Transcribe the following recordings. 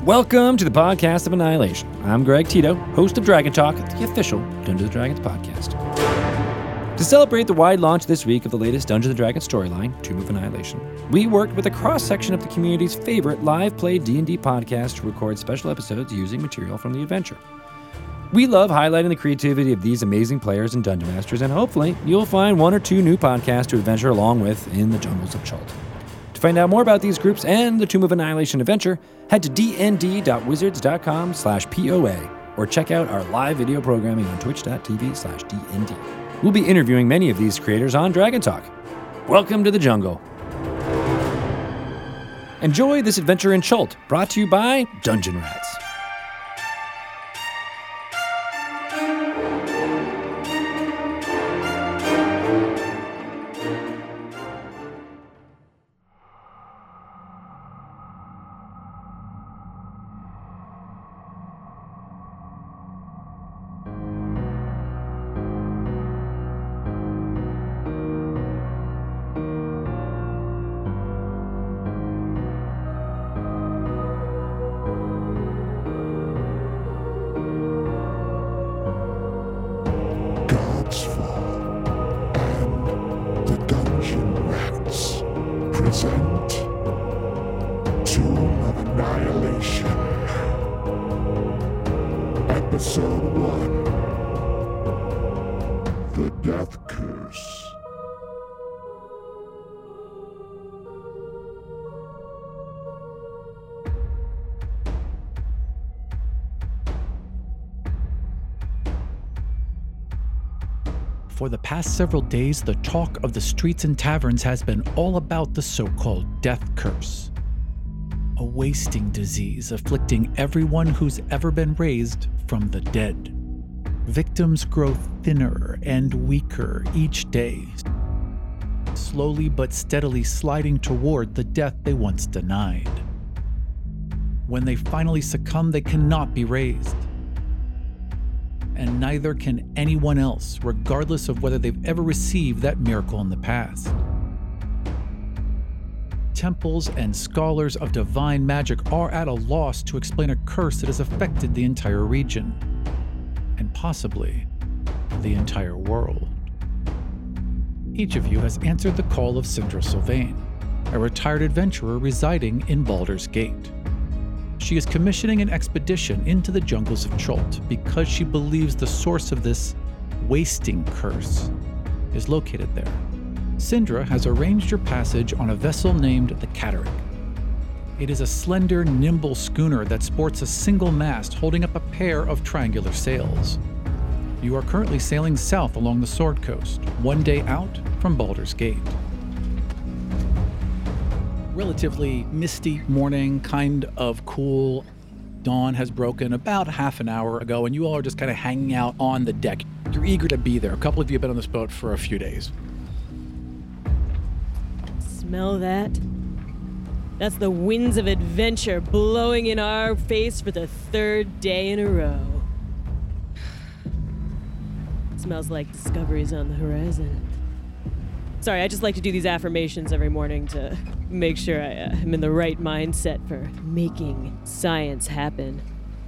Welcome to the Podcast of Annihilation. I'm Greg Tito, host of Dragon Talk, the official Dungeons & Dragons podcast. To celebrate the wide launch this week of the latest Dungeons & Dragons storyline, Tomb of Annihilation, we worked with a cross-section of the community's favorite live play D&D podcast to record special episodes using material from the adventure. We love highlighting the creativity of these amazing players and dungeon masters, and hopefully you'll find one or two new podcasts to adventure along with in the jungles of Chult. To find out more about these groups and the Tomb of Annihilation adventure, head to dnd.wizards.com/POA or check out our live video programming on twitch.tv/DND. We'll be interviewing many of these creators on Dragon Talk. Welcome to the jungle. Enjoy this adventure in Chult, brought to you by Dungeon Rats. For the past several days, the talk of the streets and taverns has been all about the so-called Death Curse, a wasting disease afflicting everyone who's ever been raised from the dead. Victims grow thinner and weaker each day, slowly but steadily sliding toward the death they once denied. When they finally succumb, they cannot be raised. And neither can anyone else, regardless of whether they've ever received that miracle in the past. Temples and scholars of divine magic are at a loss to explain a curse that has affected the entire region, and possibly the entire world. Each of you has answered the call of Sindra Sylvain, a retired adventurer residing in Baldur's Gate. She is commissioning an expedition into the jungles of Chult because she believes the source of this wasting curse is located there. Sindra has arranged your passage on a vessel named the Cataract. It is a slender, nimble schooner that sports a single mast holding up a pair of triangular sails. You are currently sailing south along the Sword Coast, one day out from Baldur's Gate. Relatively misty morning, kind of cool. Dawn has broken about half an hour ago, and you all are just kind of hanging out on the deck. You're eager to be there. A couple of you have been on this boat for a few days. Smell that? That's the winds of adventure blowing in our face for the third day in a row. Smells like discoveries on the horizon. Sorry, I just like to do these affirmations every morning to make sure I'm in the right mindset for making science happen.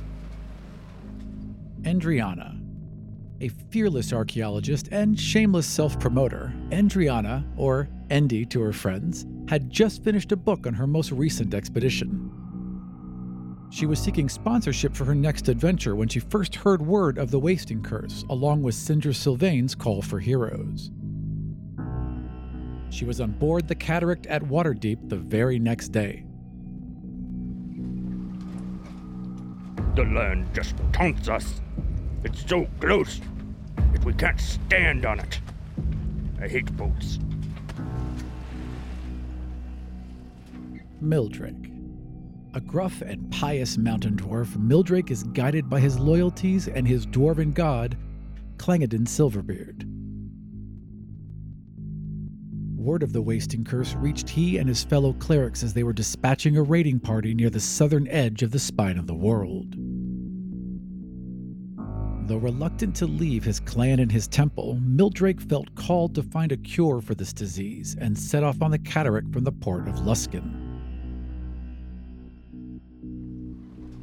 Endriana, a fearless archaeologist and shameless self-promoter, Endriana, or Endy to her friends, had just finished a book on her most recent expedition. She was seeking sponsorship for her next adventure when she first heard word of the Wasting Curse, along with Sindra Sylvain's call for heroes. She was on board the Cataract at Waterdeep the very next day. The land just taunts us. It's so close that we can't stand on it. I hate boats. Mildrake. A gruff and pious mountain dwarf, Mildrake is guided by his loyalties and his dwarven god, Clangeddin Silverbeard. Word of the Wasting Curse reached he and his fellow clerics as they were dispatching a raiding party near the southern edge of the Spine of the World. Though reluctant to leave his clan and his temple, Mildrake felt called to find a cure for this disease and set off on the Cataract from the port of Luskan.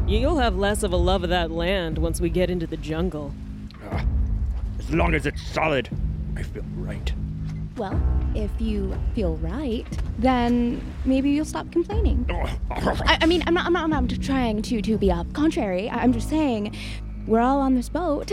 You'll have less of a love of that land once we get into the jungle. As long as it's solid, I feel right. Well, if you feel right, then maybe you'll stop complaining. I mean, I'm not trying to be contrary. I'm just saying, we're all on this boat.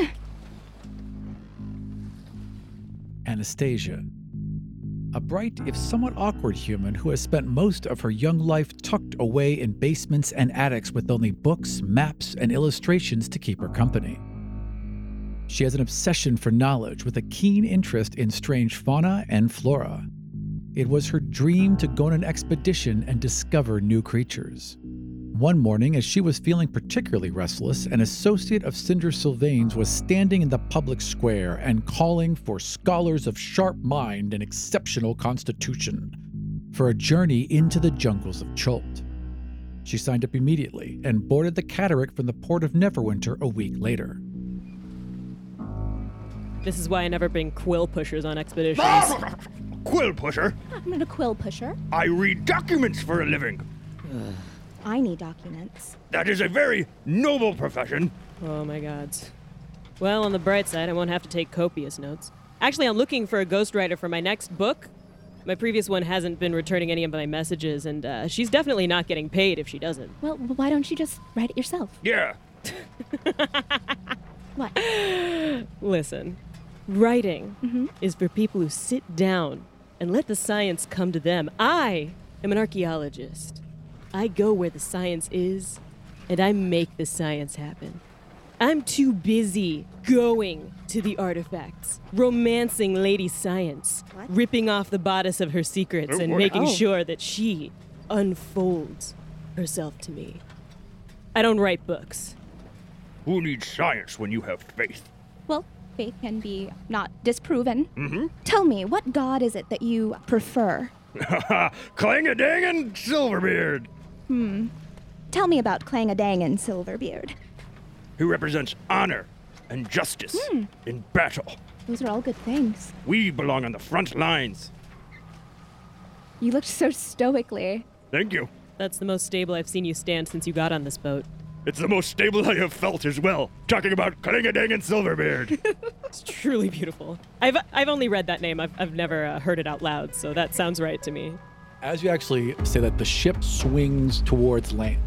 Anastasia. A bright, if somewhat awkward human who has spent most of her young life tucked away in basements and attics with only books, maps, and illustrations to keep her company. She has an obsession for knowledge with a keen interest in strange fauna and flora. It was her dream to go on an expedition and discover new creatures. One morning, as she was feeling particularly restless, an associate of Cinder Sylvain's was standing in the public square and calling for scholars of sharp mind and exceptional constitution for a journey into the jungles of Chult. She signed up immediately and boarded the cataract from the port of Neverwinter a week later. This is why I never bring quill pushers on expeditions. Quill pusher? I'm not a quill pusher. I read documents for a living. I need documents. That is a very noble profession. Oh my gods. Well, on the bright side, I won't have to take copious notes. Actually, I'm looking for a ghostwriter for my next book. My previous one hasn't been returning any of my messages, and she's definitely not getting paid if she doesn't. Well, why don't you just write it yourself? Yeah. What? Listen, writing is for people who sit down and let the science come to them. I am an archaeologist. I go where the science is, and I make the science happen. I'm too busy going to the artifacts, romancing Lady Science, ripping off the bodice of her secrets, and making sure that she unfolds herself to me. I don't write books. Who needs science when you have faith? Well, faith can be not disproven. Tell me, what god is it that you prefer? Clang-a-dang-in' Silverbeard! Tell me about Clang-a-dang and Silverbeard. Who represents honor and justice in battle. Those are all good things. We belong on the front lines. You looked so stoically. Thank you. That's the most stable I've seen you stand since you got on this boat. It's the most stable I have felt as well. Talking about Clang-a-dang and Silverbeard. It's truly beautiful. I've only read that name. I've never heard it out loud, so that sounds right to me. As you actually say that, the ship swings towards land.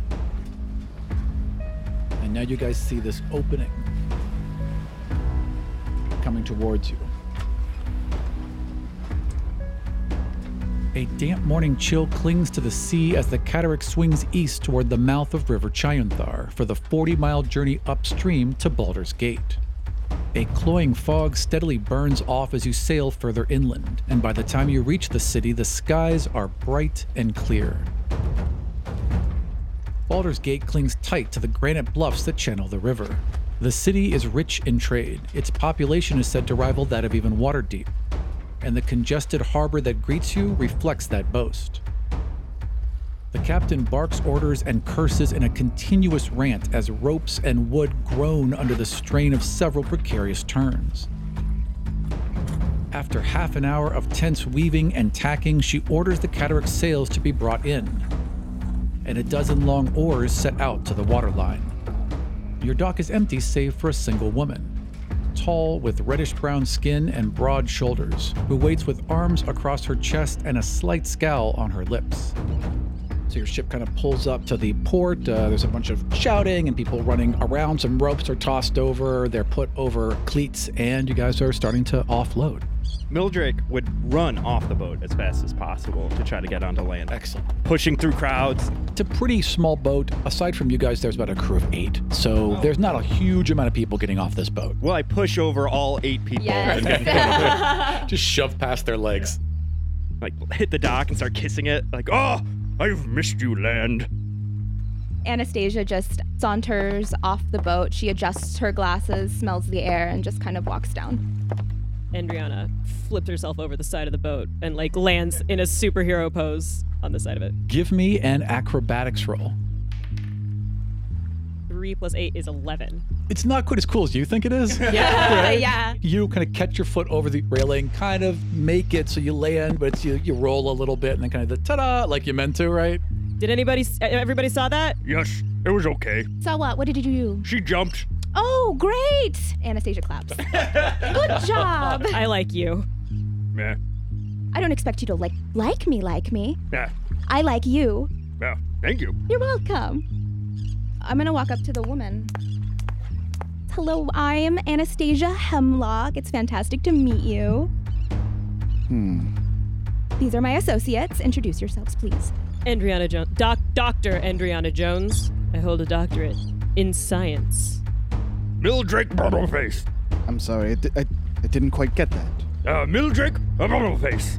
And now you guys see this opening coming towards you. A damp morning chill clings to the sea as the cataract swings east toward the mouth of River Chayunthar for the 40-mile journey upstream to Baldur's Gate. A cloying fog steadily burns off as you sail further inland, and by the time you reach the city, the skies are bright and clear. Baldur's Gate clings tight to the granite bluffs that channel the river. The city is rich in trade. Its population is said to rival that of even Waterdeep, and the congested harbor that greets you reflects that boast. The captain barks orders and curses in a continuous rant as ropes and wood groan under the strain of several precarious turns. After half an hour of tense weaving and tacking, she orders the cataract sails to be brought in, and a dozen long oars set out to the waterline. Your dock is empty save for a single woman, tall with reddish-brown skin and broad shoulders, who waits with arms across her chest and a slight scowl on her lips. So your ship kind of pulls up to the port. There's a bunch of shouting and people running around. Some ropes are tossed over. They're put over cleats, and you guys are starting to offload. Mildrake would run off the boat as fast as possible to try to get onto land. Excellent. Pushing through crowds. It's a pretty small boat. Aside from you guys, there's about a crew of 8. So there's not a huge amount of people getting off this boat. Well, I push over all 8 people. Yes. Just shove past their legs. Like, hit the dock and start kissing it. Like, oh, I've missed you, land. Anastasia just saunters off the boat. She adjusts her glasses, smells the air, and just kind of walks down. Andriana flips herself over the side of the boat and lands in a superhero pose on the side of it. Give me an acrobatics roll. 3 + 8 is 11. It's not quite as cool as you think it is. Yeah. You kind of catch your foot over the railing, kind of make it so you land, but it's you roll a little bit and then kind of the ta-da, like you meant to, right? Did everybody saw that? Yes, It was okay. So what? What did you do? She jumped. Oh, great! Anastasia claps. Good job. I like you. Yeah. I don't expect you to like me. Yeah. I like you. Yeah. Thank you. You're welcome. I'm gonna walk up to the woman. Hello, I'm Anastasia Hemlock. It's fantastic to meet you. These are my associates. Introduce yourselves, please. Andriana Jones. Dr. Andriana Jones. I hold a doctorate in science. Mildrake Bubbleface. I'm sorry, I didn't quite get that. Mildrake Bubbleface.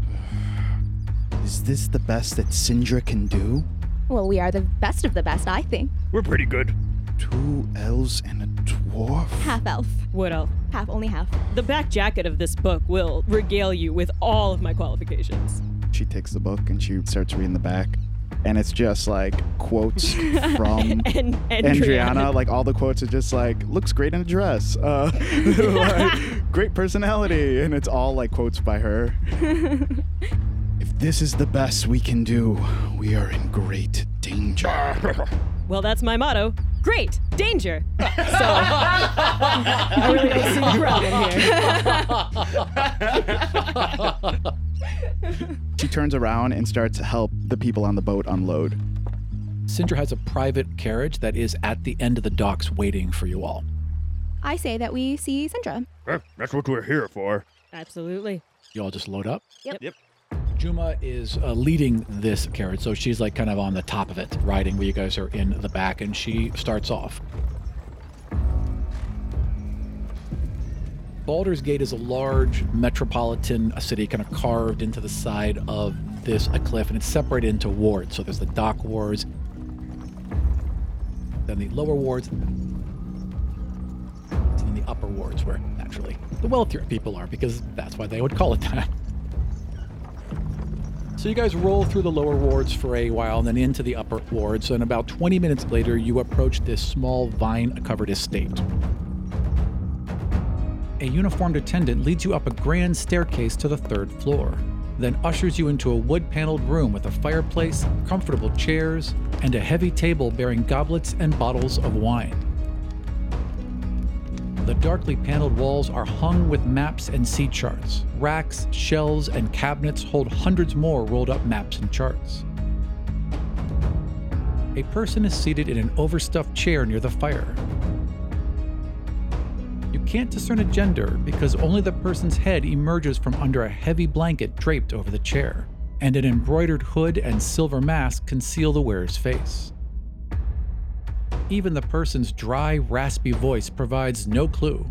Is this the best that Sindra can do? Well, we are the best of the best, I think. We're pretty good. 2 elves and a dwarf? Half elf. What else? Half, only half. The back jacket of this book will regale you with all of my qualifications. She takes the book and she starts reading the back. And it's just like quotes from Andriana. Like all the quotes are just like, looks great in a dress. Like, great personality. And it's all like quotes by her. If this is the best we can do, we are in great danger. Well, that's my motto. Great danger. So I really don't see a problem here. She turns around and starts to help the people on the boat unload. Sindra has a private carriage that is at the end of the docks waiting for you all. I say that we see Sindra. That's what we're here for. Absolutely. You all just load up. Yep. Juma is leading this carriage, so she's like kind of on the top of it, riding where you guys are in the back, and she starts off. Baldur's Gate is a large metropolitan city kind of carved into the side of this cliff, and it's separated into wards. So there's the dock wards, then the lower wards, and then the upper wards where naturally the wealthier people are, because that's why they would call it that. So you guys roll through the lower wards for a while and then into the upper wards, and about 20 minutes later you approach this small vine-covered estate. A uniformed attendant leads you up a grand staircase to the 3rd floor, then ushers you into a wood-paneled room with a fireplace, comfortable chairs, and a heavy table bearing goblets and bottles of wine. The darkly paneled walls are hung with maps and sea charts. Racks, shelves, and cabinets hold hundreds more rolled up maps and charts. A person is seated in an overstuffed chair near the fire. You can't discern a gender because only the person's head emerges from under a heavy blanket draped over the chair, and an embroidered hood and silver mask conceal the wearer's face. Even the person's dry, raspy voice provides no clue.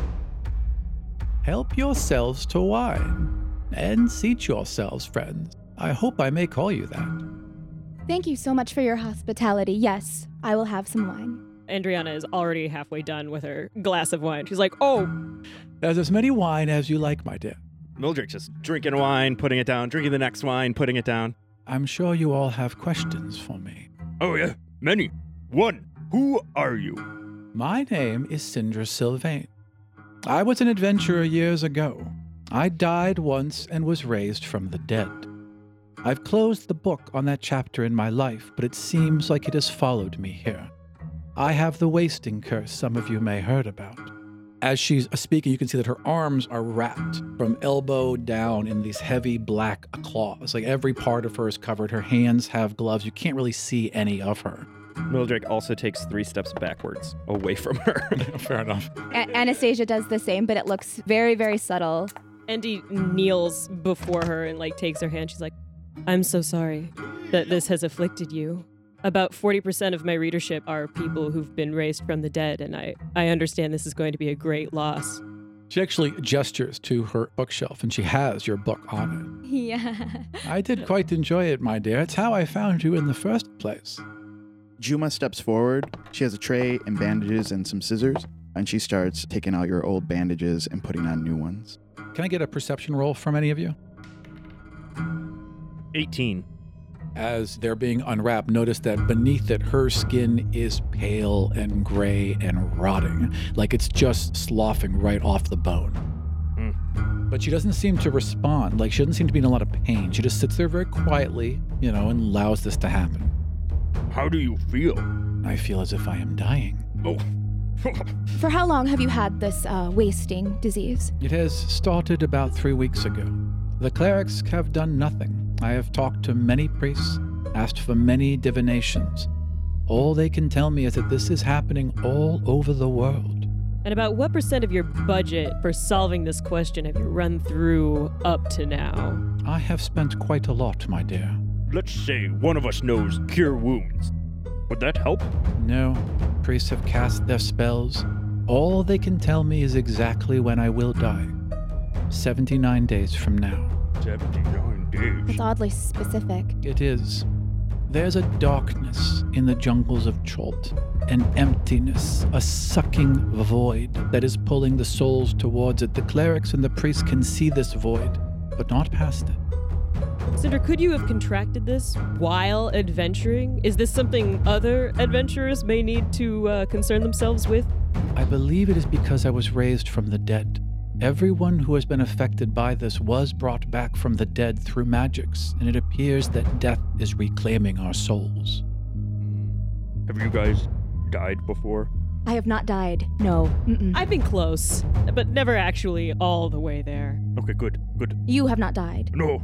Help yourselves to wine, and seat yourselves, friends. I hope I may call you that. Thank you so much for your hospitality. Yes, I will have some wine. Andriana is already halfway done with her glass of wine. She's like, oh. There's as many wine as you like, my dear. Mildred's just drinking wine, putting it down, drinking the next wine, putting it down. I'm sure you all have questions for me. Oh, yeah. Many. One. Who are you? My name is Sindra Sylvain. I was an adventurer years ago. I died once and was raised from the dead. I've closed the book on that chapter in my life, but it seems like it has followed me here. I have the wasting curse some of you may heard about. As she's speaking, you can see that her arms are wrapped from elbow down in these heavy black claws. Like every part of her is covered. Her hands have gloves. You can't really see any of her. Mildred also takes 3 steps backwards, away from her. Fair enough. Anastasia does the same, but it looks very, very subtle. Andy kneels before her and takes her hand. She's like, I'm so sorry that this has afflicted you. About 40% of my readership are people who've been raised from the dead, and I understand this is going to be a great loss. She actually gestures to her bookshelf, and she has your book on it. Yeah. I did quite enjoy it, my dear. It's how I found you in the first place. Juma steps forward. She has a tray and bandages and some scissors, and she starts taking out your old bandages and putting on new ones. Can I get a perception roll from any of you? 18. As they're being unwrapped, notice that beneath it, her skin is pale and gray and rotting, like it's just sloughing right off the bone. But she doesn't seem to respond, like she doesn't seem to be in a lot of pain. She just sits there very quietly, and allows this to happen. How do you feel? I feel as if I am dying. Oh. For how long have you had this wasting disease? It has started about 3 weeks ago. The clerics have done nothing. I have talked to many priests, asked for many divinations. All they can tell me is that this is happening all over the world. And about what % of your budget for solving this question have you run through up to now? I have spent quite a lot, my dear. Let's say one of us knows cure wounds. Would that help? No, priests have cast their spells. All they can tell me is exactly when I will die. 79 days from now. 79 days. It's oddly specific. It is. There's a darkness in the jungles of Chult, an emptiness, a sucking void that is pulling the souls towards it. The clerics and the priests can see this void, but not past it. Cinder, could you have contracted this while adventuring? Is this something other adventurers may need to concern themselves with? I believe it is because I was raised from the dead. Everyone who has been affected by this was brought back from the dead through magics, and it appears that death is reclaiming our souls. Have you guys died before? I have not died. No. Mm-mm. I've been close, but never actually all the way there. Okay, good. You have not died. No.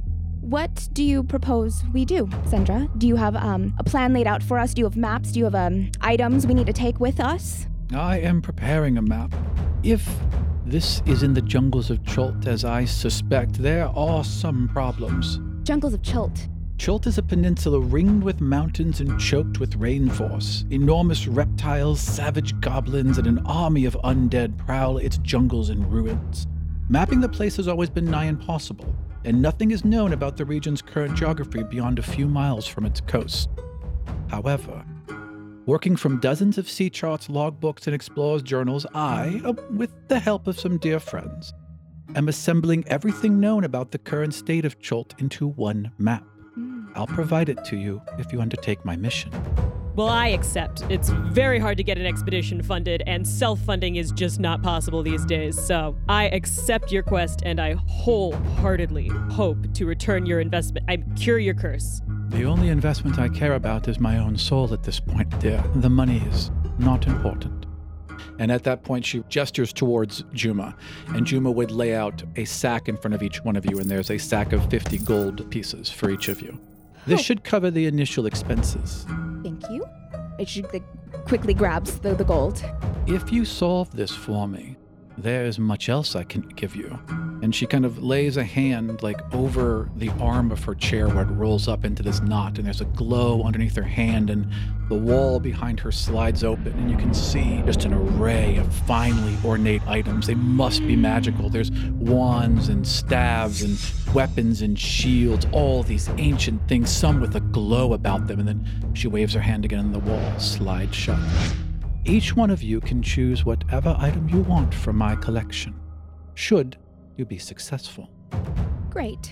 What do you propose we do, Sandra? Do you have a plan laid out for us? Do you have maps? Do you have items we need to take with us? I am preparing a map. If this is in the jungles of Chult, as I suspect, there are some problems. Jungles of Chult. Chult is a peninsula ringed with mountains and choked with rainforest. Enormous reptiles, savage goblins, and an army of undead prowl its jungles and ruins. Mapping the place has always been nigh impossible, and nothing is known about the region's current geography beyond a few miles from its coast. However, working from dozens of sea charts, logbooks, and explorers' journals, I, with the help of some dear friends, am assembling everything known about the current state of Chult into one map. I'll provide it to you if you undertake my mission. Well, I accept. It's very hard to get an expedition funded, and self-funding is just not possible these days. So I accept your quest, and I wholeheartedly hope to return your investment. I cure your curse. The only investment I care about is my own soul at this point, dear. The money is not important. And at that point, she gestures towards Juma, and Juma would lay out a sack in front of each one of you, and there's a sack of 50 gold pieces for each of you. This should cover the initial expenses. Thank you. She quickly grabs the gold. If you solve this for me, there's much else I can give you. And she kind of lays a hand over the arm of her chair where it rolls up into this knot, and there's a glow underneath her hand, and the wall behind her slides open, and you can see just an array of finely ornate items. They must be magical. There's wands and staves and weapons and shields, all these ancient things, some with a glow about them, and then she waves her hand again and the wall slides shut. Each one of you can choose whatever item you want from my collection, should you be successful. Great.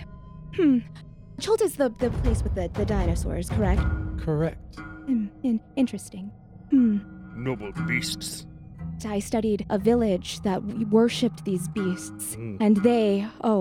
Chult is the place with the dinosaurs, correct? Correct. Interesting. Noble beasts. I studied a village that worshipped these beasts, and they,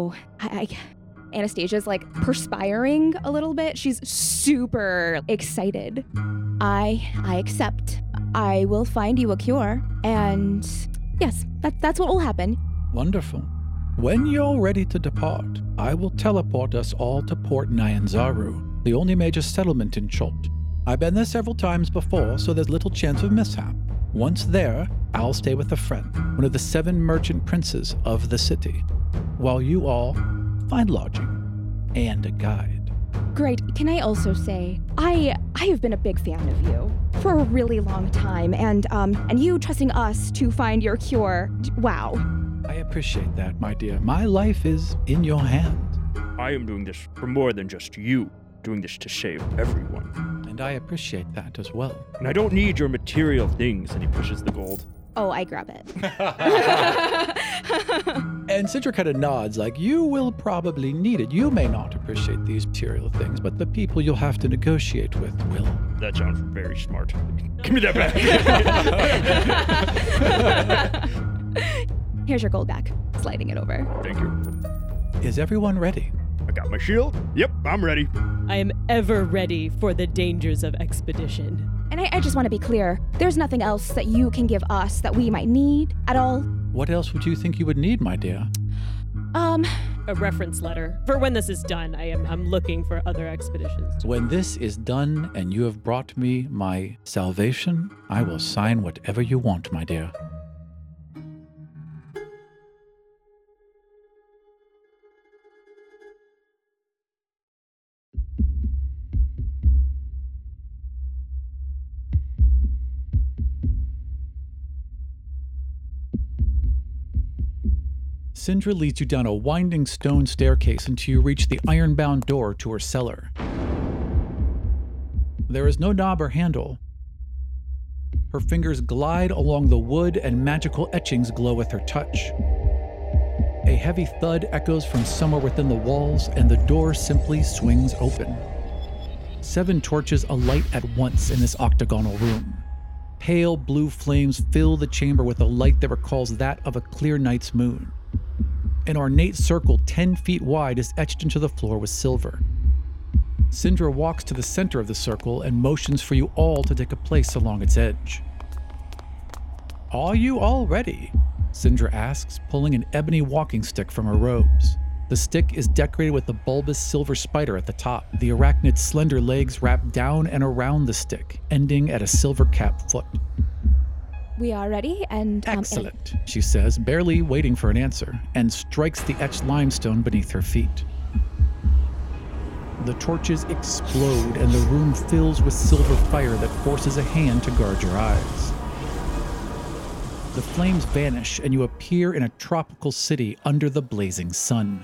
Anastasia's perspiring a little bit. She's super excited. I accept. I will find you a cure, and yes, that's what will happen. Wonderful. When you're ready to depart, I will teleport us all to Port Nyanzaru, the only major settlement in Chult. I've been there several times before, so there's little chance of mishap. Once there, I'll stay with a friend, one of the 7 merchant princes of the city, while you all find lodging and a guide. Great. Can I also say, I have been a big fan of you for a really long time, and you trusting us to find your cure, wow. I appreciate that, my dear. My life is in your hands. I am doing this for more than just you. Doing this to save everyone. And I appreciate that as well. And I don't need your material things. And he pushes the gold. Oh, I grab it. And Citra kind of nods, you will probably need it. You may not appreciate these material things, but the people you'll have to negotiate with will. That sounds very smart. Give me that back. Here's your gold back. Sliding it over. Thank you. Is everyone ready? I got my shield. Yep, I'm ready. I am ever ready for the dangers of expedition. And I just want to be clear. There's nothing else that you can give us that we might need at all? What else would you think you would need, my dear? A reference letter. For when this is done, I'm looking for other expeditions. When this is done and you have brought me my salvation, I will sign whatever you want, my dear. Sindra leads you down a winding stone staircase until you reach the iron-bound door to her cellar. There is no knob or handle. Her fingers glide along the wood and magical etchings glow with her touch. A heavy thud echoes from somewhere within the walls, and the door simply swings open. 7 torches alight at once in this octagonal room. Pale blue flames fill the chamber with a light that recalls that of a clear night's moon. An ornate circle 10 feet wide is etched into the floor with silver. Sindra walks to the center of the circle and motions for you all to take a place along its edge. Are you all ready? Sindra asks, pulling an ebony walking stick from her robes. The stick is decorated with a bulbous silver spider at the top, the arachnid's slender legs wrapped down and around the stick, ending at a silver-capped foot. We are ready and... Excellent, she says, barely waiting for an answer, and strikes the etched limestone beneath her feet. The torches explode and the room fills with silver fire that forces a hand to guard your eyes. The flames vanish and you appear in a tropical city under the blazing sun.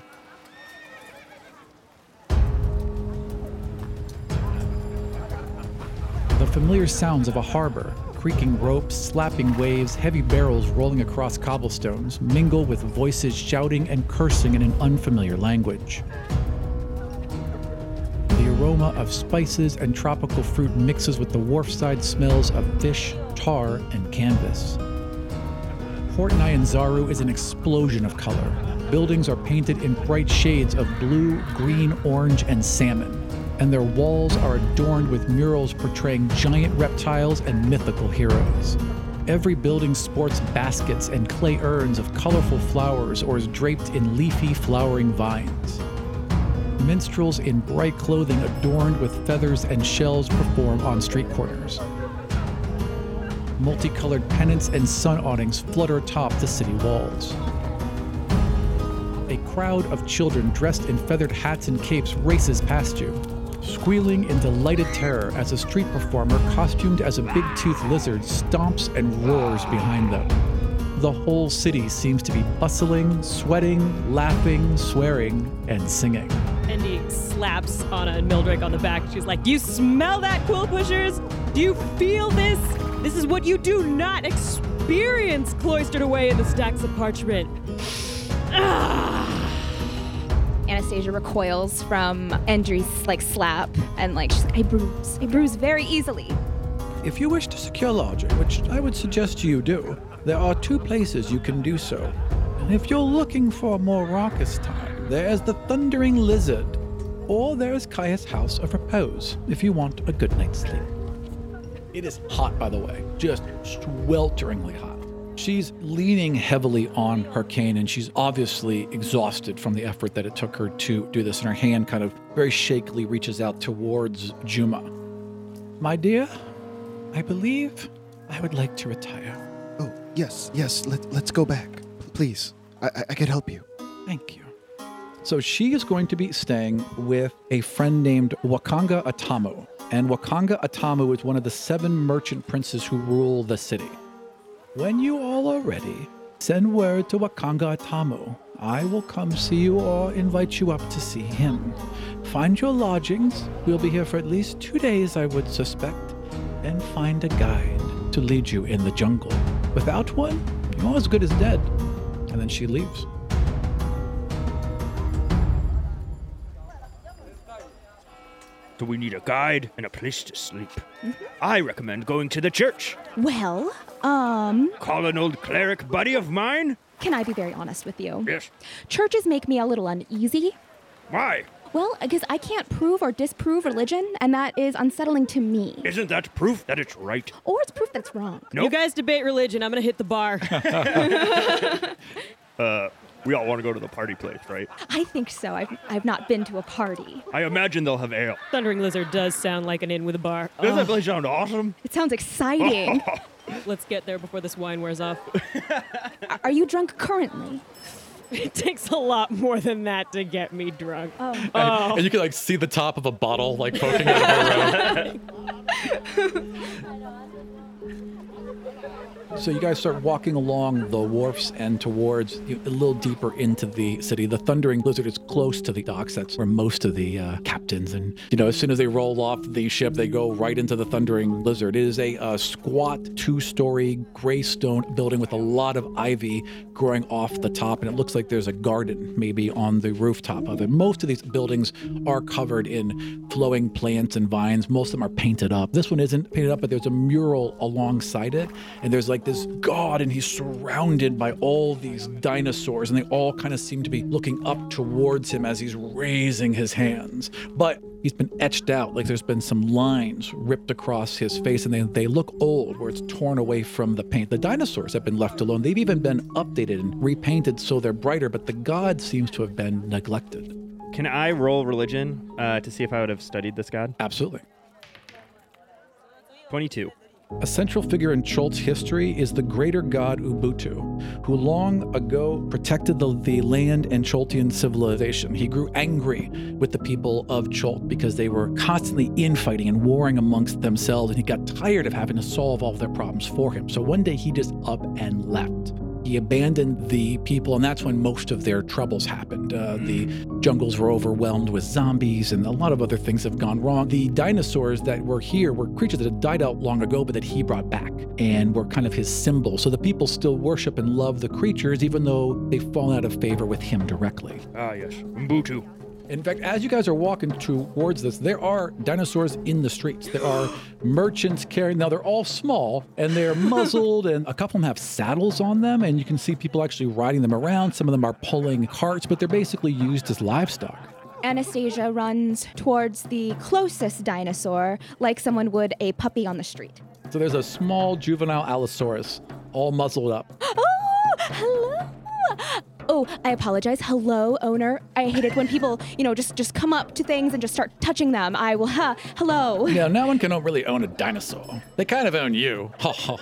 The familiar sounds of a harbor, creaking ropes, slapping waves, heavy barrels rolling across cobblestones, mingle with voices shouting and cursing in an unfamiliar language. The aroma of spices and tropical fruit mixes with the wharfside smells of fish, tar, and canvas. Port Nyanzaru is an explosion of color. Buildings are painted in bright shades of blue, green, orange, and salmon, and their walls are adorned with murals portraying giant reptiles and mythical heroes. Every building sports baskets and clay urns of colorful flowers or is draped in leafy, flowering vines. Minstrels in bright clothing adorned with feathers and shells perform on street corners. Multicolored pennants and sun awnings flutter atop the city walls. A crowd of children dressed in feathered hats and capes races past you, squealing in delighted terror as a street performer costumed as a big-toothed lizard stomps and roars behind them. The whole city seems to be bustling, sweating, laughing, swearing, and singing. Andy slaps Anna and Mildred on the back. She's like, "You smell that, quill pushers? Do you feel this? This is what you do not experience cloistered away in the stacks of parchment." Anastasia recoils from Endry's slap and she's like, I bruise very easily. If you wish to secure lodging, which I would suggest you do, there are 2 places you can do so. And if you're looking for a more raucous time, there's the Thundering Lizard, or there's Kaya's House of Repose, if you want a good night's sleep. It is hot, by the way, just swelteringly hot. She's leaning heavily on her cane, and she's obviously exhausted from the effort that it took her to do this, and her hand kind of very shakily reaches out towards Juma. My dear, I believe I would like to retire. Oh, yes, let's go back. Please, I could help you. Thank you. So she is going to be staying with a friend named Wakanga Atamu, and Wakanga Atamu is one of the 7 merchant princes who rule the city. When you all are ready, send word to Wakanga Atamu. I will come see you or invite you up to see him. Find your lodgings. We'll be here for at least 2 days, I would suspect. And find a guide to lead you in the jungle. Without one, you're as good as dead. And then she leaves. Do we need a guide and a place to sleep? I recommend going to the church. Well, Call an old cleric buddy of mine? Can I be very honest with you? Yes. Churches make me a little uneasy. Why? Well, because I can't prove or disprove religion, and that is unsettling to me. Isn't that proof that it's right? Or it's proof that it's wrong. Nope. You guys debate religion. I'm going to hit the bar. We all want to go to the party place, right? I think so. I've not been to a party. I imagine they'll have ale. Thundering Lizard does sound like an inn with a bar. Doesn't that place sound awesome? It sounds exciting. Let's get there before this wine wears off. Are you drunk currently? It takes a lot more than that to get me drunk. And you can like see the top of a bottle like poking out of her room. So you guys start walking along the wharfs and towards a little deeper into the city. The Thundering Lizard is close to the docks. That's where most of the captains and, as soon as they roll off the ship, they go right into the Thundering Lizard. It is a squat 2-story gray stone building with a lot of ivy growing off the top. And it looks like there's a garden maybe on the rooftop of it. Most of these buildings are covered in flowing plants and vines. Most of them are painted up. This one isn't painted up, but there's a mural alongside it. And there's like this god, and he's surrounded by all these dinosaurs, and they all kind of seem to be looking up towards him as he's raising his hands. But he's been etched out, like there's been some lines ripped across his face, and they look old, where it's torn away from the paint. The dinosaurs have been left alone. They've even been updated and repainted so they're brighter, but the god seems to have been neglected. Can I roll religion to see if I would have studied this god? Absolutely. 22. A central figure in Cholt's history is the greater god Ubuntu, who long ago protected the land and Choltian civilization. He grew angry with the people of Cholt because they were constantly infighting and warring amongst themselves, and he got tired of having to solve all of their problems for him. So one day he just up and left. He abandoned the people, and that's when most of their troubles happened. The jungles were overwhelmed with zombies, and a lot of other things have gone wrong. The dinosaurs that were here were creatures that had died out long ago, but that he brought back and were kind of his symbol. So the people still worship and love the creatures, even though they've fallen out of favor with him directly. Ah, yes. Ubuntu. In fact, as you guys are walking towards this, there are dinosaurs in the streets. There are merchants carrying, now they're all small and they're muzzled, and a couple of them have saddles on them, and you can see people actually riding them around. Some of them are pulling carts, but they're basically used as livestock. Anastasia runs towards the closest dinosaur like someone would a puppy on the street. So there's a small juvenile Allosaurus, all muzzled up. Oh, hello. Oh, I apologize. Hello, owner. I hate it when people, just come up to things and just start touching them. I will, hello. Yeah, no one can really own a dinosaur. They kind of own you. Ha, ha,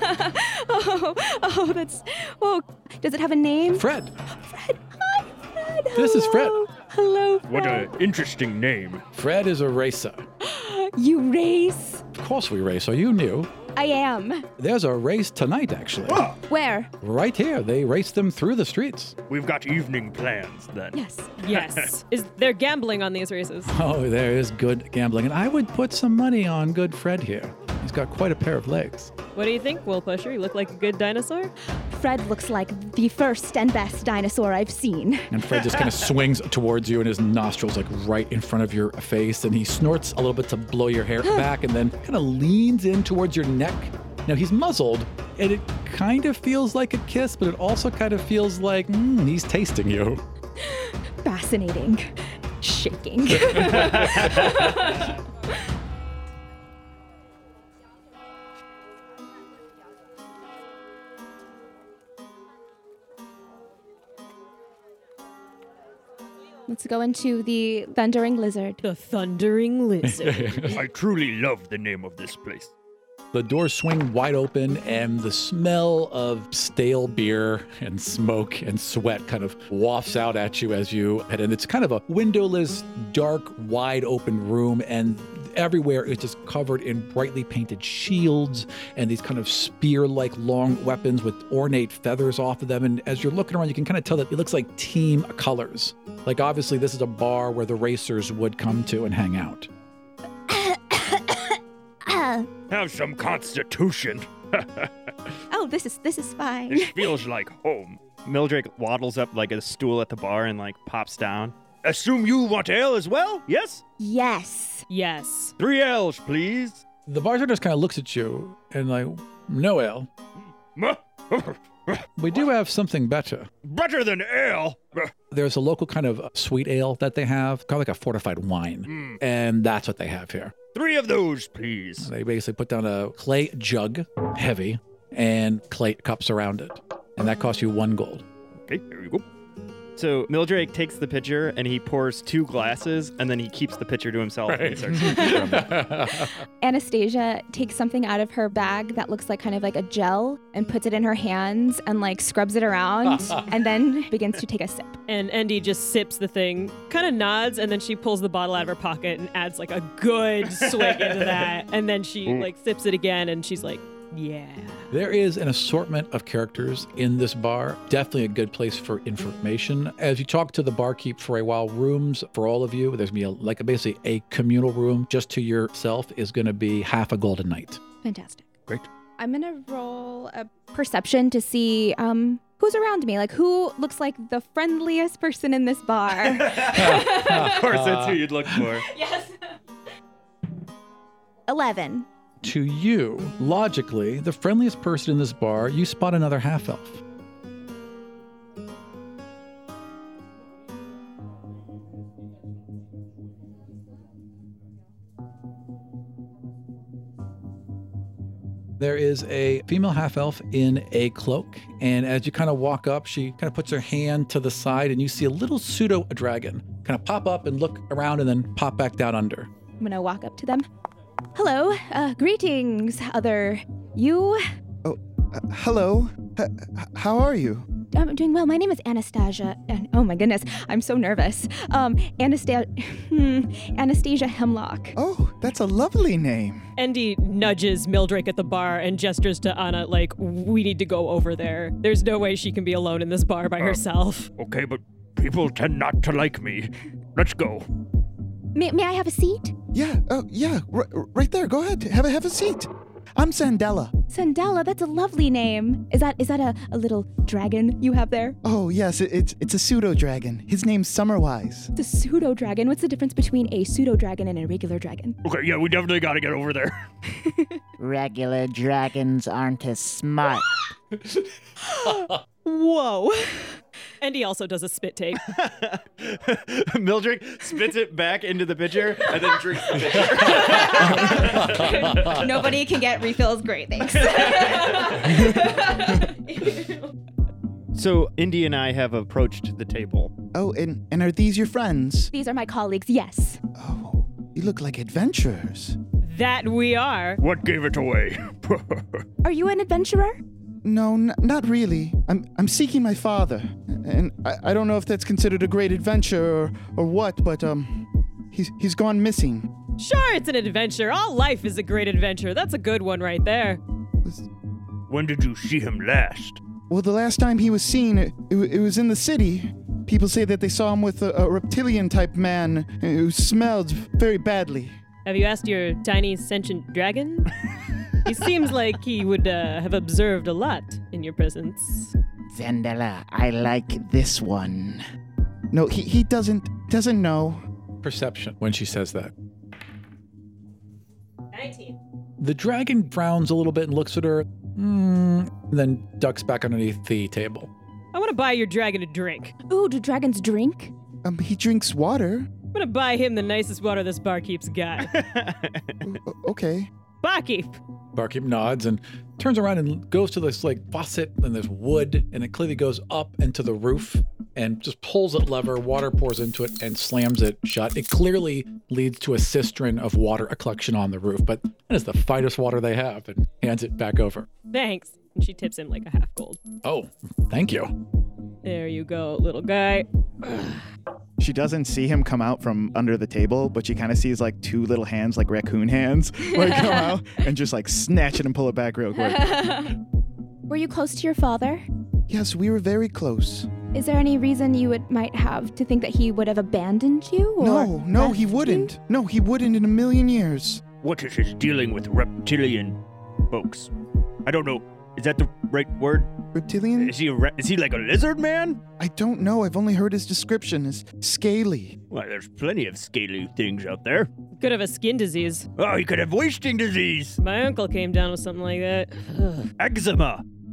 ha. Does it have a name? Fred. Fred. Hi, Fred. This is Fred. Hello, Fred. What an interesting name. Fred is a racer. You race? Of course we race. Are you new? I am. There's a race tonight, actually. Ah, Where? Right here. They race them through the streets. we've got evening plans then. Yes. Yes. Is there gambling on these races? Oh, there is good gambling. And I would put some money on good Fred here. He's got quite a pair of legs. What do you think, Will Pusher? You look like a good dinosaur? Fred looks like the first and best dinosaur I've seen. And Fred just kind of swings towards you, and his nostrils like right in front of your face, and he snorts a little bit to blow your hair back, and then kind of leans in towards your neck. Now he's muzzled, and it kind of feels like a kiss, but it also kind of feels like he's tasting you. Fascinating. Shaking. Let's go into the Thundering Lizard. The Thundering Lizard. I truly love the name of this place. The doors swing wide open, and the smell of stale beer and smoke and sweat kind of wafts out at you as you head in. It's kind of a windowless, dark, wide open room, and everywhere is just covered in brightly painted shields and these kind of spear-like long weapons with ornate feathers off of them. And as you're looking around, you can kind of tell that it looks like team colors. Like, obviously, this is a bar where the racers would come to and hang out. Have some constitution. Oh, this is fine. This feels like home. Mildrake waddles up like a stool at the bar and like pops down. Assume you want ale as well? Yes? Yes. Yes. 3 ales, please. The bartender just kind of looks at you and like, no ale. We do have something better. Better than ale? There's a local kind of sweet ale that they have, kind of like a fortified wine. And that's what they have here. 3 of those, please. They basically put down a clay jug, heavy, and clay cups around it. And that costs you 1 gold. Okay, there you go. So Mildrake takes the pitcher and he pours 2 glasses and then he keeps the pitcher to himself and starts drinking from it. Anastasia takes something out of her bag that looks like kind of like a gel and puts it in her hands and like scrubs it around and then begins to take a sip. And Endy just sips the thing, kind of nods, and then she pulls the bottle out of her pocket and adds like a good swig into that. And then she like sips it again and she's like, yeah. There is an assortment of characters in this bar. Definitely a good place for information. As you talk to the barkeep for a while, rooms for all of you, there's going to be basically a communal room just to yourself is going to be half a gold a night. Fantastic. Great. I'm going to roll a perception to see who's around me. Like, who looks like the friendliest person in this bar? Of course, that's who you'd look for. Yes. 11. To you, logically, the friendliest person in this bar, you spot another half-elf. There is a female half-elf in a cloak, and as you kind of walk up, she kind of puts her hand to the side, and you see a little pseudo-dragon kind of pop up and look around and then pop back down under. I'm going to walk up to them. Hello, greetings, other you. Oh, hello. How are you? I'm doing well. My name is Anastasia, and oh my goodness, I'm so nervous. Anastasia Hemlock. Oh, that's a lovely name. Endy nudges Mildrake at the bar and gestures to Anna like, we need to go over there. There's no way she can be alone in this bar by herself. Okay, but people tend not to like me. Let's go. May I have a seat? Yeah, right there. Go ahead. Have a seat. I'm Sandella. Sandella, that's a lovely name. Is that a little dragon you have there? Oh, yes, it's a pseudo-dragon. His name's Summerwise. It's a pseudo-dragon? What's the difference between a pseudo-dragon and a regular dragon? Okay, yeah, we definitely gotta get over there. Regular dragons aren't as smart. Whoa. Endy also does a spit take. Mildrake spits it back into the pitcher and then drinks the pitcher. Nobody can get refills. Great, thanks. So Indy and I have approached the table. Oh, and are these your friends? These are my colleagues, yes. Oh, you look like adventurers. That we are. What gave it away? Are you an adventurer? No, not really. I'm seeking my father, and I don't know if that's considered a great adventure or what, but he's gone missing. Sure, it's an adventure. All life is a great adventure. That's a good one right there. When did you see him last? Well, the last time he was seen, it was in the city. People say that they saw him with a reptilian-type man who smelled very badly. Have you asked your tiny sentient dragon? He seems like he would have observed a lot in your presence. Sandella, I like this one. No, he doesn't know. Perception when she says that. 19. The dragon frowns a little bit and looks at her, then ducks back underneath the table. I want to buy your dragon a drink. Ooh, do dragons drink? He drinks water. I'm going to buy him the nicest water this barkeep's got. Okay. Barkeep! Barkeep nods and turns around and goes to this faucet, and there's wood, and it clearly goes up into the roof and just pulls that lever, water pours into it and slams it shut. It clearly leads to a cistern of water, a collection on the roof, but that is the finest water they have, and hands it back over. Thanks. And she tips him like a half gold. Oh, thank you. There you go, little guy. She doesn't see him come out from under the table, but she kind of sees two little hands, like raccoon hands, come out and just snatch it and pull it back real quick. Were you close to your father? Yes, we were very close. Is there any reason you might have to think that he would have abandoned you? Or No, he wouldn't. No, he wouldn't in a million years. What is his dealing with reptilian folks? I don't know. Is that the right word? Reptilian? Is he like a lizard man? I don't know. I've only heard his description as scaly. Well, there's plenty of scaly things out there. Could have a skin disease. Oh, he could have wasting disease. My uncle came down with something like that. Eczema.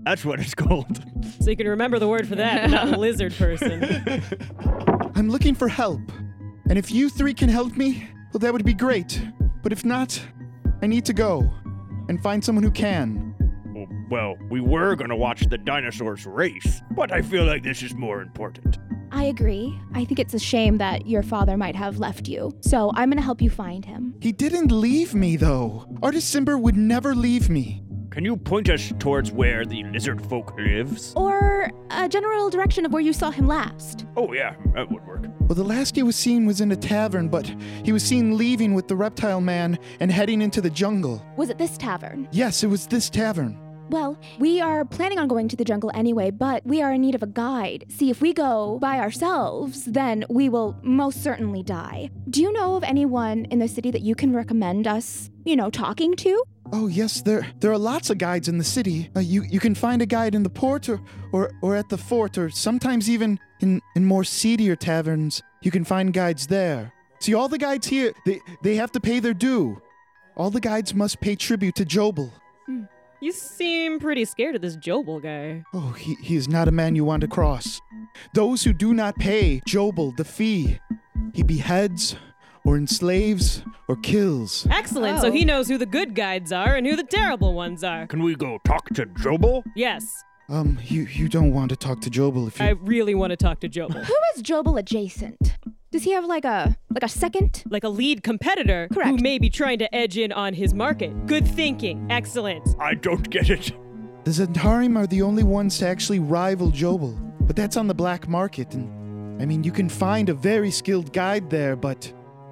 That's what it's called. So you can remember the word for that, not lizard person. I'm looking for help. And if you three can help me, well, that would be great. But if not, I need to go and find someone who can. Well, we were gonna watch the dinosaurs race, but I feel like this is more important. I agree. I think it's a shame that your father might have left you. So I'm gonna help you find him. He didn't leave me, though. Artist Simber would never leave me. Can you point us towards where the lizard folk lives? Or a general direction of where you saw him last. Oh yeah, that would work. Well, the last he was seen was in a tavern, but he was seen leaving with the reptile man and heading into the jungle. Was it this tavern? Yes, it was this tavern. Well, we are planning on going to the jungle anyway, but we are in need of a guide. See, if we go by ourselves, then we will most certainly die. Do you know of anyone in the city that you can recommend us, talking to? Oh, yes, there are lots of guides in the city. You can find a guide in the port or at the fort, or sometimes even in more seedier taverns. You can find guides there. See, all the guides here, they have to pay their due. All the guides must pay tribute to Jobel. You seem pretty scared of this Jobel guy. Oh, he is not a man you want to cross. Those who do not pay Jobel the fee, he beheads or enslaves or kills. Excellent, so he knows who the good guides are and who the terrible ones are. Can we go talk to Jobel? Yes. You don't want to talk to Jobel if you... I really want to talk to Jobel. Who is Jobel adjacent? Does he have like a second? Like a lead competitor. Correct. Who may be trying to edge in on his market. Good thinking. Excellent. I don't get it. The Zentarim are the only ones to actually rival Jobel, but that's on the black market, and I mean, you can find a very skilled guide there, but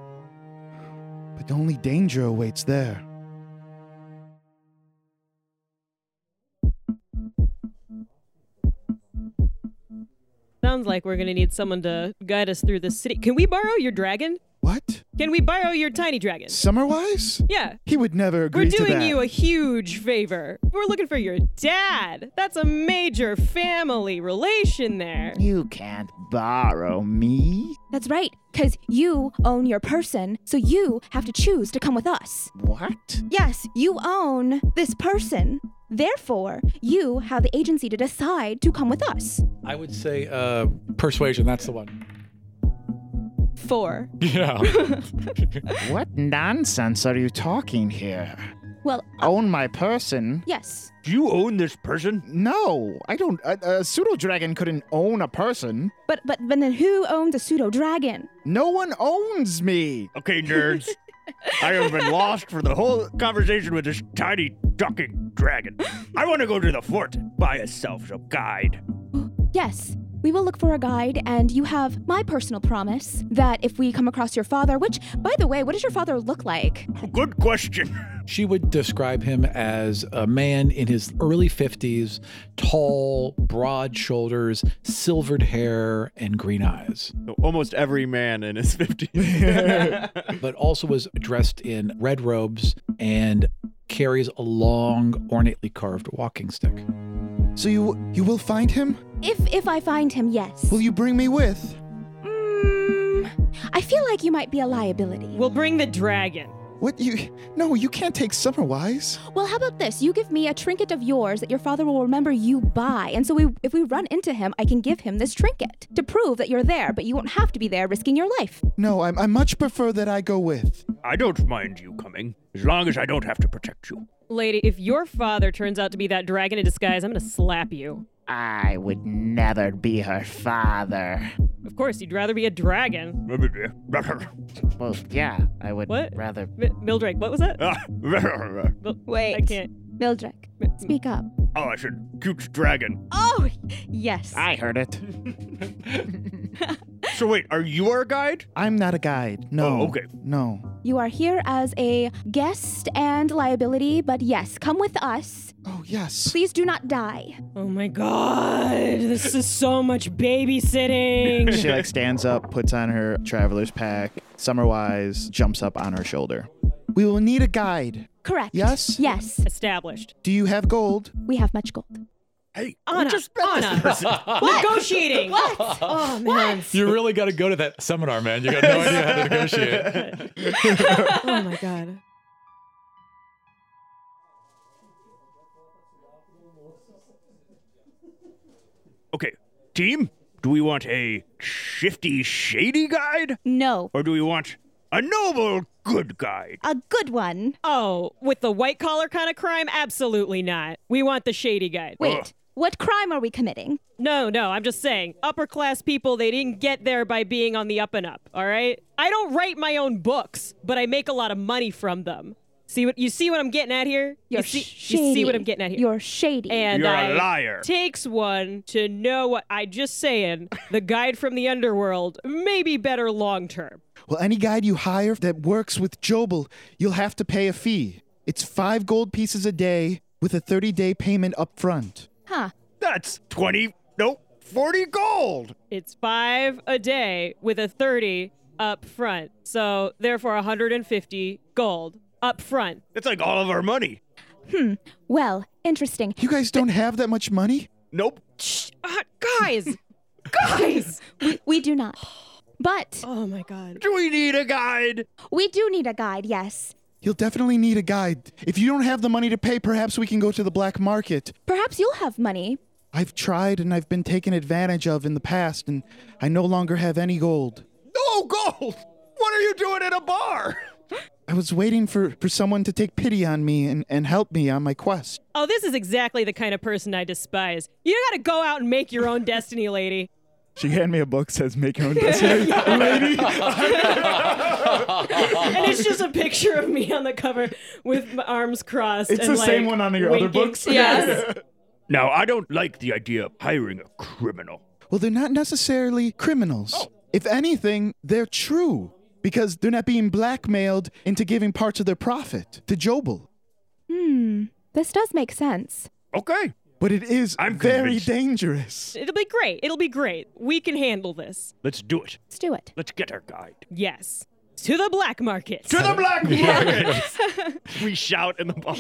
only danger awaits there. Sounds like we're gonna need someone to guide us through the city. Can we borrow your dragon? What? Can we borrow your tiny dragon? Summerwise? Yeah. He would never agree to that. We're doing you a huge favor. We're looking for your dad. That's a major family relation there. You can't borrow me. That's right, because you own your person, so you have to choose to come with us. What? Yes, you own this person. Therefore, you have the agency to decide to come with us. I would say persuasion, that's the one. 4. Yeah. What nonsense are you talking here? Well, Own my person? yes. Do you own this person? No, I don't. A pseudo-dragon couldn't own a person. But then who owns a pseudo-dragon? No one owns me. Okay, nerds. I have been lost for the whole conversation with this tiny talking dragon. I want to go to the fort and buy ourselves a guide. Yes, we will look for a guide, and you have my personal promise that if we come across your father, which, by the way, what does your father look like? Good question. She would describe him as a man in his early 50s, tall, broad shoulders, silvered hair, and green eyes. Almost every man in his 50s. But also was dressed in red robes and carries a long, ornately carved walking stick. So you will find him? If I find him, yes. Will you bring me with? I feel like you might be a liability. We'll bring the dragon. What No, you can't take Summerwise. Well, how about this? You give me a trinket of yours that your father will remember you by. And so if we run into him, I can give him this trinket to prove that you're there, but you won't have to be there risking your life. No, I much prefer that I go with. I don't mind you coming, as long as I don't have to protect you. Lady, if your father turns out to be that dragon in disguise, I'm gonna slap you. I would never be her father. Of course, you'd rather be a dragon. Well, yeah, I would What? rather... Mildrake, what was that? Wait. I can't. Mildred, speak up. Oh, I should. Cute dragon. Oh, yes. I heard it. So wait, are you our guide? I'm not a guide. No. Oh, okay. No. You are here as a guest and liability, but yes, come with us. Oh, yes. Please do not die. Oh my god, this is so much babysitting. She stands up, puts on her traveler's pack. Summerwise jumps up on her shoulder. We will need a guide. Correct. Yes? Yes. Established. Do you have gold? We have much gold. Hey, Anna, just met this person. Negotiating. What? Oh man. You really got to go to that seminar, man. You got no idea how to negotiate. Oh my god. Okay, team, do we want a shifty, shady guide? No. Or do we want a noble, good guide? A good one. Oh, with the white collar kind of crime? Absolutely not. We want the shady guide. Wait, what crime are we committing? No, I'm just saying. Upper class people, they didn't get there by being on the up and up, all right? I don't write my own books, but I make a lot of money from them. You see what I'm getting at here? You're shady. You see what I'm getting at here? You're shady. And You're a liar. Takes one to know what I just saying. The guide from the underworld may be better long term. Well, any guide you hire that works with Jobel, you'll have to pay a fee. It's 5 gold pieces a day with a 30-day payment up front. Huh. That's 40 gold. It's 5 a day with a 30 up front. So therefore 150 gold up front. It's like all of our money. Well, interesting. You guys don't have that much money? Nope. Shh, guys! We do not. But Oh my god. Do we need a guide? we do need a guide, yes. You'll definitely need a guide. If you don't have the money to pay, perhaps we can go to the black market. Perhaps you'll have money. I've tried and I've been taken advantage of in the past, and I no longer have any gold. No gold! What are you doing at a bar? I was waiting for someone to take pity on me and help me on my quest. Oh, this is exactly the kind of person I despise. You gotta go out and make your own destiny, lady. She handed me a book, says make your own destiny, lady. And it's just a picture of me on the cover with my arms crossed. It's and the same one on your other winking. books? Yes. Now, I don't like the idea of hiring a criminal. Well, they're not necessarily criminals. If anything, they're true, because they're not being blackmailed into giving parts of their profit to Jobel. This does make sense. Okay. But it is I'm very convinced. dangerous. It'll be great. We can handle this. Let's do it. Let's do it. Let's get our guide. Yes. To the black market. To the black market! We shout in the bar.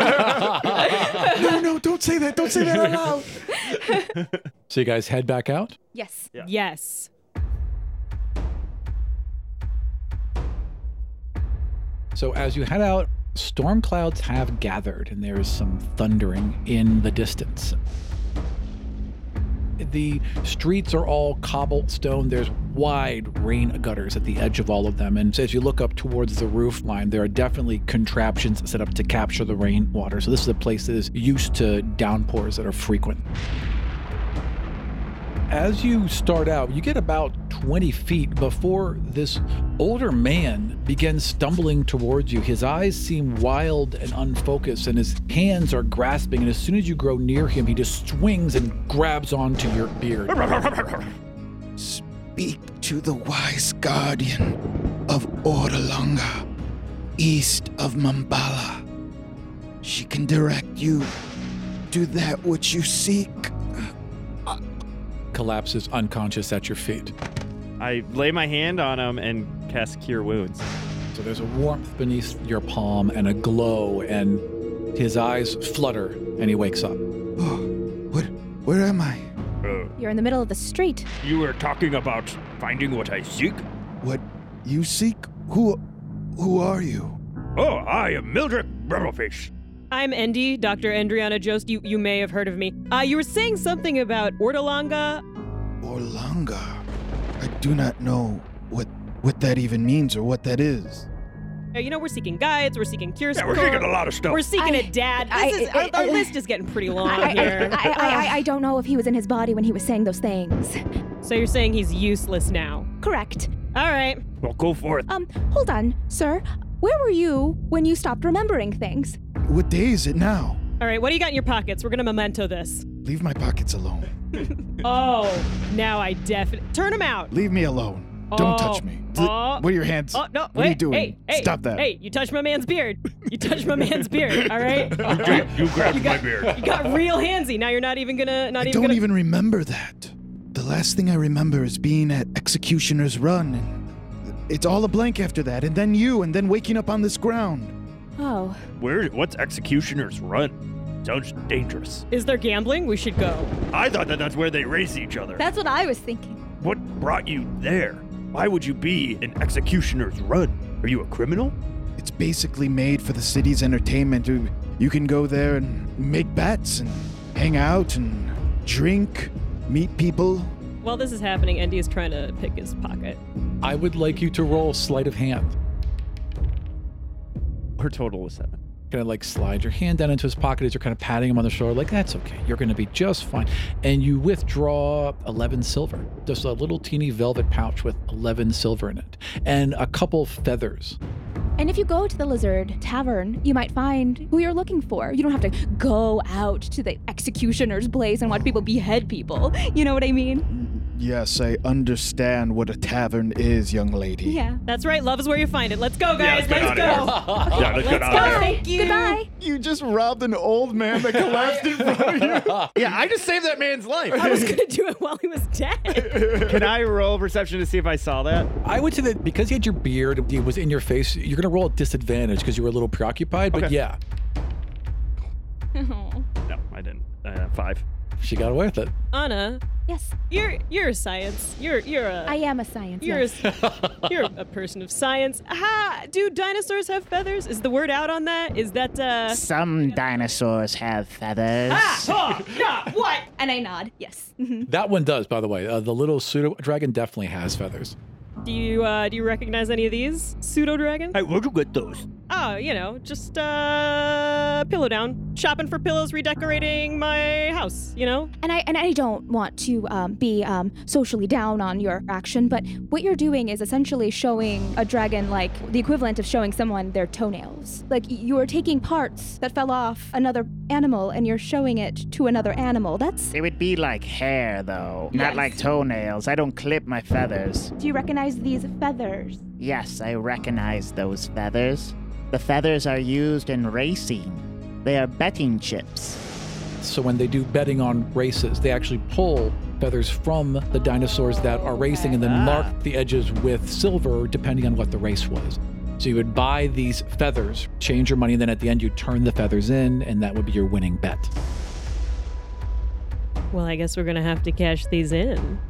No, don't say that. Don't say that out loud. So you guys head back out? Yes. Yeah. Yes. So as you head out, storm clouds have gathered and there is some thundering in the distance. The streets are all cobblestone. There's wide rain gutters at the edge of all of them. And as you look up towards the roof line, there are definitely contraptions set up to capture the rainwater. So this is a place that is used to downpours that are frequent. As you start out, you get about 20 feet before this older man begins stumbling towards you. His eyes seem wild and unfocused, and his hands are grasping. And as soon as you grow near him, he just swings and grabs onto your beard. Speak to the wise guardian of Ordalonga, east of Mambala. She can direct you to that which you seek. Collapses unconscious at your feet. I lay my hand on him and cast Cure Wounds. So there's a warmth beneath your palm and a glow, and his eyes flutter, and he wakes up. Oh, where am I? You're in the middle of the street. You were talking about finding what I seek? What you seek? Who are you? Oh, I am Mildred Rumblefish. I'm Endy, Dr. Endriana Jost. You may have heard of me. You were saying something about Ordalonga. Orlanga. I do not know what that even means or what that is. We're seeking guides, we're seeking cures. Yeah, we're seeking a lot of stuff. We're seeking a dad. Our list is getting pretty long here. I don't know if he was in his body when he was saying those things. So you're saying he's useless now? Correct. All right. Well, go for it. Hold on, sir. Where were you when you stopped remembering things? What day is it now? All right, what do you got in your pockets? We're gonna memento this. Leave my pockets alone. Oh, now I definitely... Turn them out. Leave me alone. Don't touch me. What are your hands? Oh, no, what are you doing? Hey, Stop that. Hey, you touched my man's beard. You touched my man's beard, all right? You grabbed my beard. You got real handsy. Now you're not even gonna... I don't even remember that. The last thing I remember is being at Executioner's Run, and it's all a blank after that, and then you, and then waking up on this ground. Oh. What's Executioner's Run? Sounds dangerous. Is there gambling? We should go. I thought that's where they race each other. That's what I was thinking. What brought you there? Why would you be in Executioner's Run? Are you a criminal? It's basically made for the city's entertainment. You can go there and make bets and hang out and drink meet people. While this is happening, Andy is trying to pick his pocket. I would like you to roll sleight of hand. Her total was 7. Kind of like slide your hand down into his pocket as you're kind of patting him on the shoulder, like, that's okay. You're going to be just fine. And you withdraw 11 silver. Just a little teeny velvet pouch with 11 silver in it. And a couple feathers. And if you go to the Lizard Tavern, you might find who you're looking for. You don't have to go out to the executioner's place and watch people behead people. You know what I mean? Yes, I understand what a tavern is, young lady. Yeah. That's right. Love is where you find it. Let's go, guys. let's Let's get go. Yeah, let's get out of here. Thank you. Goodbye. You just robbed an old man that collapsed in front of you. Yeah, I just saved that man's life. I was going to do it while he was dead. Can I roll perception to see if I saw that? I would say that because you had your beard, it was in your face, you're going to roll at disadvantage because you were a little preoccupied, but Okay. yeah, No, I didn't. 5. she got away with it. Anna, Yes, you're a science. You're a I am a science. You're yes. you're a person of science. Do dinosaurs have feathers? Is the word out on that? Is that Some dinosaurs have feathers. what? And I nod. Yes. That one does, by the way. The little pseudo dragon definitely has feathers. Do you recognize any of these pseudo dragons? Hey, where'd you get those? Oh, just pillow down, shopping for pillows, redecorating my house. And I don't want to be socially down on your action, but what you're doing is essentially showing a dragon like the equivalent of showing someone their toenails. Like you are taking parts that fell off another animal and you're showing it to another animal. That's. It would be like hair, though, Yes. not like toenails. I don't clip my feathers. Do you recognize these feathers? Yes, I recognize those feathers. The feathers are used in racing. They are betting chips. So when they do betting on races, they actually pull feathers from the dinosaurs that are racing and then mark the edges with silver depending on what the race was. So you would buy these feathers, change your money, and then at the end you turn the feathers in, and that would be your winning bet. Well, I guess we're gonna have to cash these in.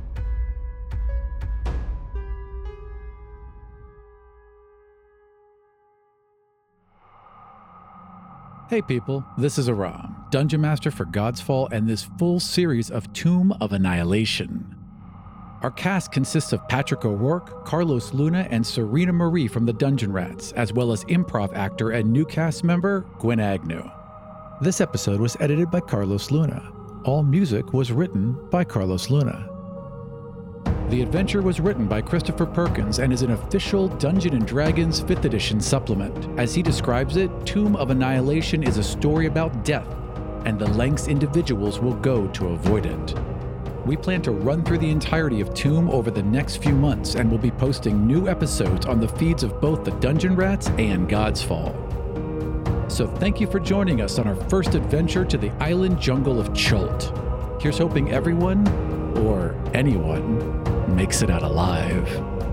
Hey people, this is Aram, Dungeon Master for God's Fall and this full series of Tomb of Annihilation. Our cast consists of Patrick O'Rourke, Carlos Luna, and Serena Marie from the Dungeon Rats, as well as improv actor and new cast member Gwen Agnew. This episode was edited by Carlos Luna. All music was written by Carlos Luna. The adventure was written by Christopher Perkins and is an official Dungeons & Dragons 5th edition supplement. As he describes it, Tomb of Annihilation is a story about death and the lengths individuals will go to avoid it. We plan to run through the entirety of Tomb over the next few months and will be posting new episodes on the feeds of both the Dungeon Rats and God's Fall. So thank you for joining us on our first adventure to the island jungle of Chult. Here's hoping everyone, or anyone, makes it out alive.